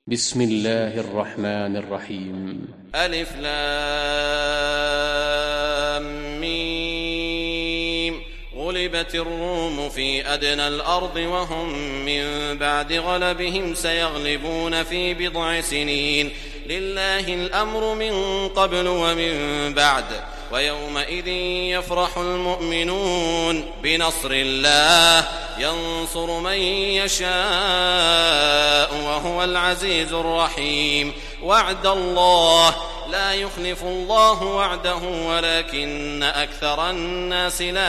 بسم الله الرحمن الرحيم. ألف لام ميم. غلبت الروم في أدنى الأرض وهم من بعد غلبهم سيغلبون في بضع سنين. لله الأمر من قبل ومن بعد ويومئذ يفرح المؤمنون بنصر الله ينصر من يشاء وهو العزيز الرحيم. وعد الله لا يخلف الله وعده ولكن أكثر الناس لا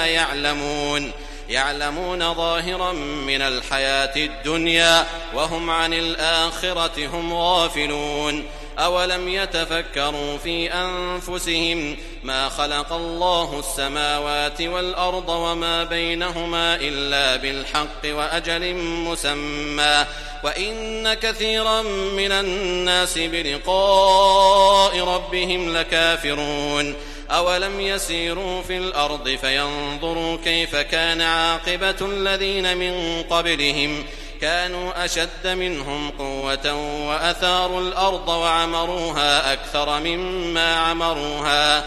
يعلمون ظاهرا من الحياة الدنيا وهم عن الآخرة هم غافلون. أولم يتفكروا في أنفسهم ما خلق الله السماوات والأرض وما بينهما إلا بالحق وأجل مسمى وإن كثيرا من الناس بلقاء ربهم لكافرون. أولم يسيروا في الأرض فينظروا كيف كان عاقبة الذين من قبلهم كانوا أشد منهم قوة وأثاروا الأرض وعمروها أكثر مما عمروها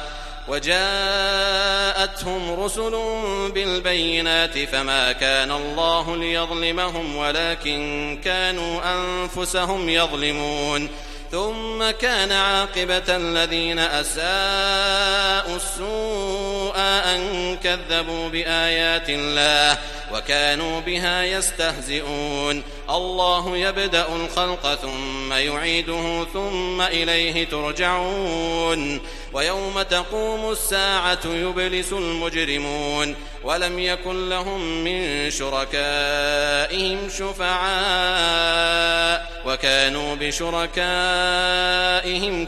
وجاءتهم رسل بالبينات فما كان الله ليظلمهم ولكن كانوا أنفسهم يظلمون. ثم كان عاقبة الذين أساءوا السوء أن كذبوا بآيات الله وكانوا بها يستهزئون. الله يبدأ الخلق ثم يعيده ثم إليه ترجعون. ويوم تقوم الساعة يبلس المجرمون ولم يكن لهم من شركائهم شفعاء وكانوا بشركائهم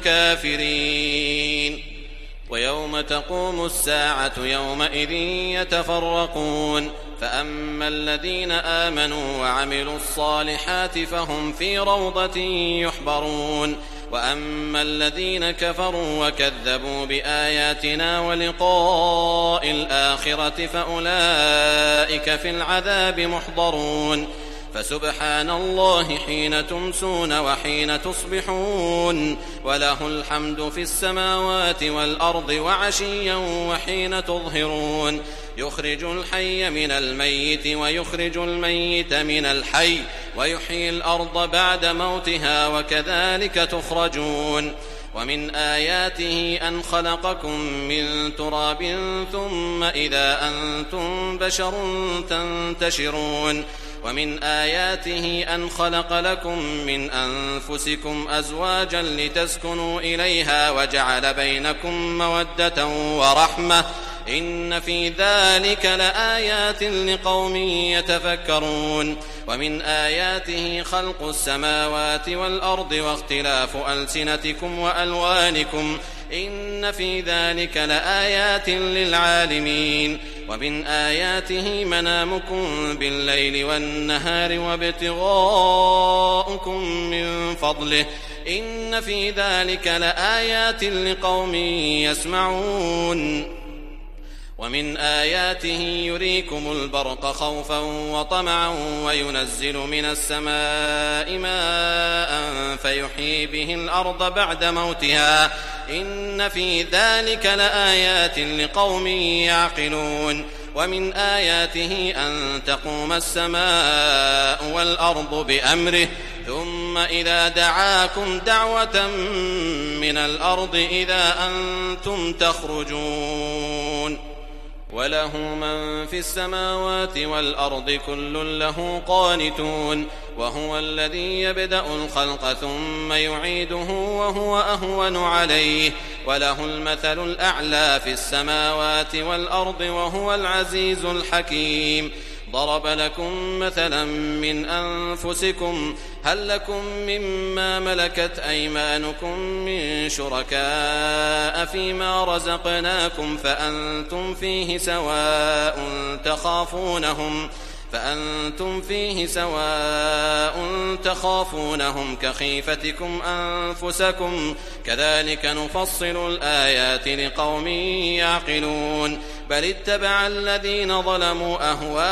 كافرين. ويوم تقوم الساعة يومئذ يتفرقون فأما الذين آمنوا وعملوا الصالحات فهم في روضة يحبرون وأما الذين كفروا وكذبوا بآياتنا ولقاء الآخرة فأولئك في العذاب محضرون. فسبحان الله حين تمسون وحين تصبحون وله الحمد في السماوات والأرض وعشيا وحين تظهرون. يخرج الحي من الميت ويخرج الميت من الحي ويحيي الأرض بعد موتها وكذلك تخرجون. ومن آياته أن خلقكم من تراب ثم إذا أنتم بشر تنتشرون. ومن آياته أن خلق لكم من أنفسكم أزواجا لتسكنوا إليها وجعل بينكم مودة ورحمة إن في ذلك لآيات لقوم يتفكرون. ومن آياته خلق السماوات والأرض واختلاف ألسنتكم وألوانكم إن في ذلك لآيات للعالمين. ومن آياته منامكم بالليل والنهار وابتغاؤكم من فضله إن في ذلك لآيات لقوم يسمعون. ومن آياته يريكم البرق خوفا وطمعا وينزل من السماء ماء فيحيي به الأرض بعد موتها إن في ذلك لآيات لقوم يعقلون. ومن آياته أن تقوم السماء والأرض بأمره ثم إذا دعاكم دعوة من الأرض إذا أنتم تخرجون. وله من في السماوات والأرض كل له قانتون. وهو الذي يبدأ الخلق ثم يعيده وهو أهون عليه وله المثل الأعلى في السماوات والأرض وهو العزيز الحكيم. ضرب لكم مثلا من أنفسكم هل لكم مما ملكت أيمانكم من شركاء فيما رزقناكم فأنتم فيه سواء فأنتم فيه سواء تخافونهم كخيفتكم أنفسكم كذلك نفصل الآيات لقوم يعقلون بل اتبع الذين ظلموا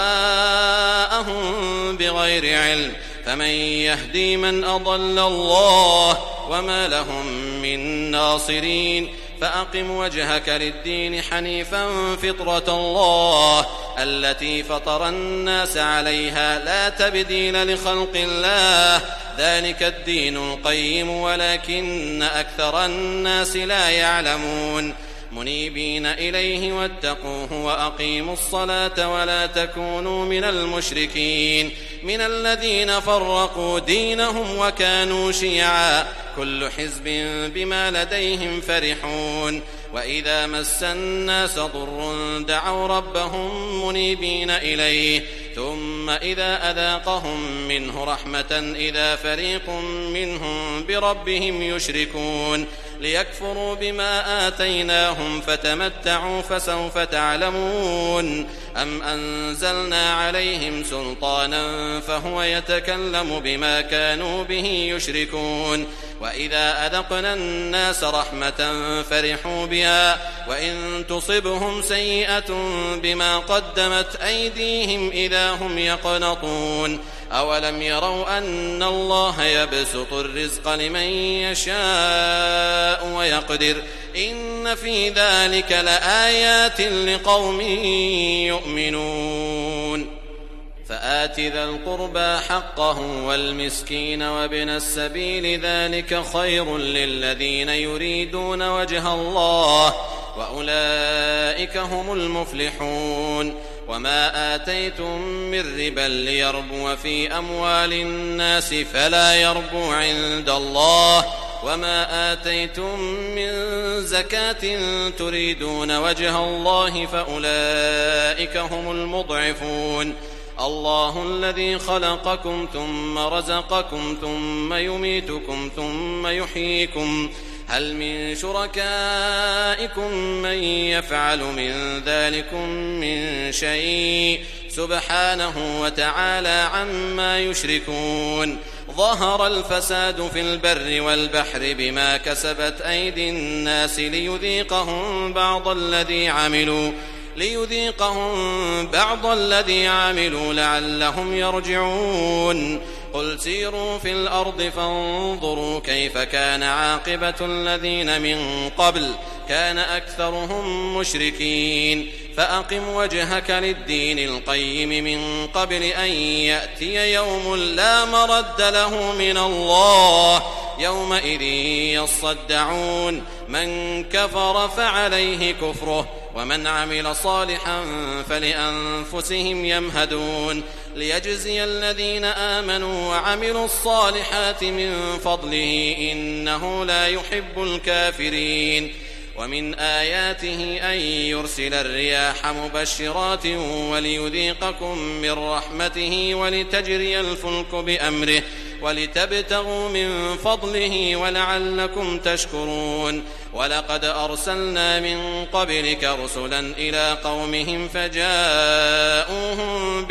أهواءهم بغير علم فمن يهدي من أضل الله وما لهم من ناصرين فأقم وجهك للدين حنيفا فطرة الله التي فطر الناس عليها لا تبديل لخلق الله ذلك الدين القيم ولكن أكثر الناس لا يعلمون منيبين إليه واتقوه وأقيموا الصلاة ولا تكونوا من المشركين من الذين فرقوا دينهم وكانوا شيعا كل حزب بما لديهم فرحون وإذا مس الناس ضر دعوا ربهم منيبين إليه ثم إذا أذاقهم منه رحمة إذا فريق منهم بربهم يشركون ليكفروا بما آتيناهم فتمتعوا فسوف تعلمون أم أنزلنا عليهم سلطانا فهو يتكلم بما كانوا به يشركون وإذا أذقنا الناس رحمة فرحوا بها وإن تصبهم سيئة بما قدمت أيديهم إذا هم يقنطون أولم يروا أن الله يبسط الرزق لمن يشاء ويقدر إن في ذلك لآيات لقوم يؤمنون فآت ذا القربى حقه والمسكين وابن السبيل ذلك خير للذين يريدون وجه الله وأولئك هم المفلحون وما آتيتم من ربا ليربو في أموال الناس فلا يربو عند الله وما آتيتم من زكاة تريدون وجه الله فأولئك هم المضعفون الله الذي خلقكم ثم رزقكم ثم يميتكم ثم يحييكم هل من شركائكم من يفعل من ذلكم من شيء سبحانه وتعالى عما يشركون ظهر الفساد في البر والبحر بما كسبت أيدي الناس ليذيقهم بعض الذي عملوا لعلهم يرجعون قل سيروا في الأرض فانظروا كيف كان عاقبة الذين من قبل كان أكثرهم مشركين فأقم وجهك للدين القيم من قبل أن يأتي يوم لا مرد له من الله يومئذ يصدعون من كفر فعليه كفره ومن عمل صالحا فلأنفسهم يمهدون ليجزي الذين آمنوا وعملوا الصالحات من فضله إنه لا يحب الكافرين ومن آياته أن يرسل الرياح مبشرات وليذيقكم من رحمته ولتجري الفلك بأمره ولتبتغوا من فضله ولعلكم تشكرون ولقد أرسلنا من قبلك رسلا إلى قومهم فجاءوهم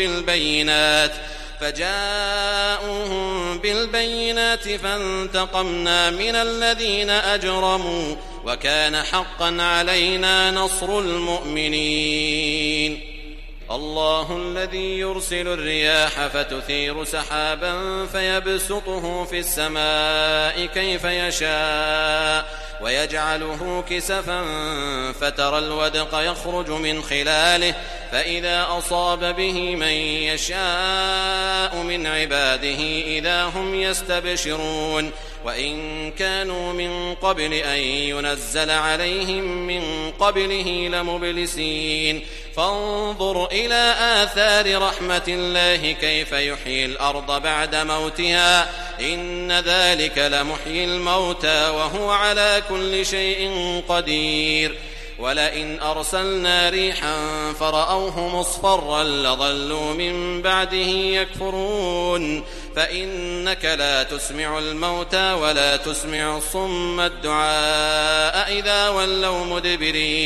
بالبينات فانتقمنا من الذين أجرموا وكان حقا علينا نصر المؤمنين الله الذي يرسل الرياح فتثير سحابا فيبسطه في السماء كيف يشاء ويجعله كسفا فترى الودق يخرج من خلاله فإذا أصاب به من يشاء من عباده إذا هم يستبشرون وإن كانوا من قبل أن ينزل عليهم من قبله لمبلسين فانظر إلى آثار رحمة الله كيف يحيي الأرض بعد موتها إن ذلك لمحيي الموتى وهو على كل شيء قدير ولئن أرسلنا ريحا فرأوه مصفرا لظلوا من بعده يكفرون فإنك لا تسمع الموتى ولا تسمع الصم الدعاء إذا ولوا مدبرين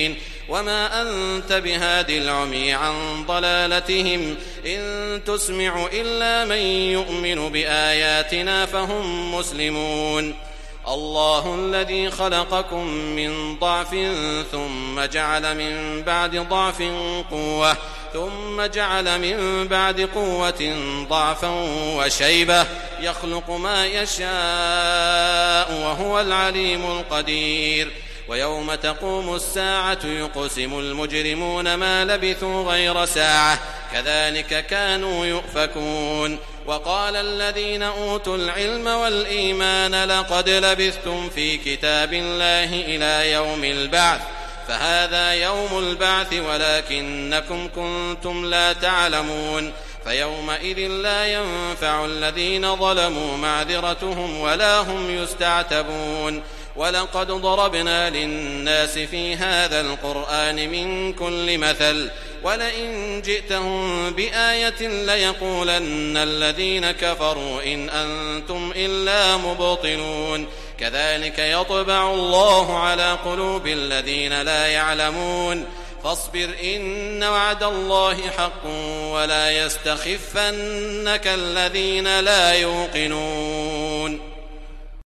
وما أنت بهاد العمي عن ضلالتهم إن تسمع إلا من يؤمن بآياتنا فهم مسلمون الله الذي خلقكم من ضعف ثم جعل من بعد ضعف قوة ثم جعل من بعد قوة ضعفا وشيبة يخلق ما يشاء وهو العليم القدير ويوم تقوم الساعة يقسم المجرمون ما لبثوا غير ساعة كذلك كانوا يؤفكون وقال الذين أوتوا العلم والإيمان لقد لبثتم في كتاب الله إلى يوم البعث فهذا يوم البعث ولكنكم كنتم لا تعلمون فيومئذ لا ينفع الذين ظلموا معذرتهم ولا هم يستعتبون ولقد ضربنا للناس في هذا القرآن من كل مثل ولئن جئتهم بآية ليقولن الذين كفروا إن أنتم إلا مبطلون كذلك يطبع الله على قلوب الذين لا يعلمون فاصبر إن وعد الله حق ولا يستخفنك الذين لا يوقنون